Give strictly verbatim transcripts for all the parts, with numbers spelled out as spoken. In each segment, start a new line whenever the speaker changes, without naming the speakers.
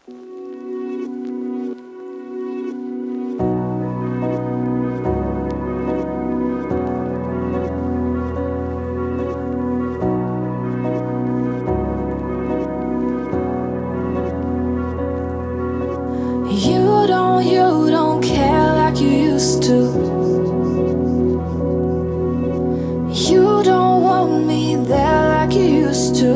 You don't, you don't care like you used to. You don't want me there like you used to.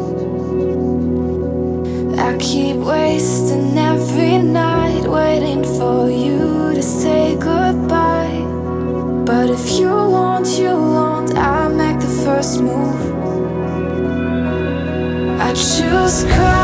I keep wasting every night waiting for you to say goodbye. But if you want, you want, I make the first move. I choose cry.